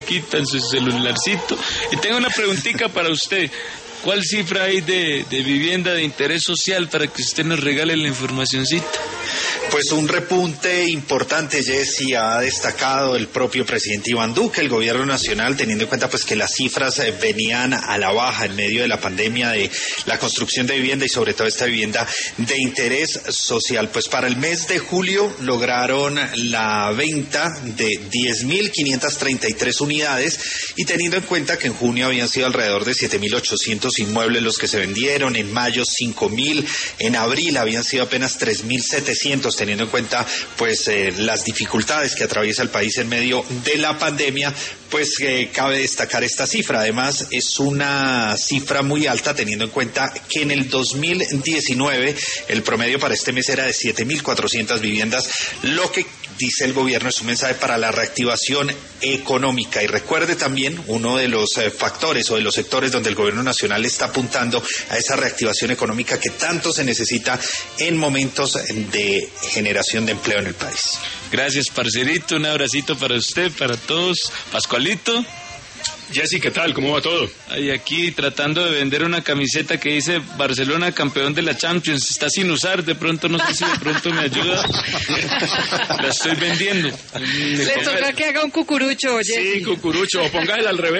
en su celularcito. Y tengo una preguntita para usted. ¿Cuál cifra hay de vivienda de interés social para que usted nos regale la informacioncita? Pues un repunte importante, Jessy, ha destacado el propio presidente Iván Duque, el gobierno nacional, teniendo en cuenta pues que las cifras venían a la baja en medio de la pandemia de la construcción de vivienda y sobre todo esta vivienda de interés social. Pues para el mes de julio lograron la venta de 10.533 unidades y teniendo en cuenta que en junio habían sido alrededor de 7.800 inmuebles los que se vendieron, en mayo 5.000, en abril habían sido apenas 3.700, teniendo en cuenta pues las dificultades que atraviesa el país en medio de la pandemia, pues cabe destacar esta cifra. Además es una cifra muy alta teniendo en cuenta que en el 2019 el promedio para este mes era de 7.400 viviendas, lo que dice el gobierno es un mensaje para la reactivación económica. Y recuerde también uno de los factores o de los sectores donde el gobierno nacional está apuntando a esa reactivación económica que tanto se necesita en momentos de generación de empleo en el país. Gracias, parcerito, un abracito para usted, para todos. Pascualito. Jessy, ¿qué tal? ¿Cómo va todo? Ay, aquí tratando de vender una camiseta que dice Barcelona campeón de la Champions. Está sin usar, de pronto no sé si de pronto me ayuda. La estoy vendiendo. Le toca que haga un cucurucho, Jessy. Sí, cucurucho, o póngale al revés.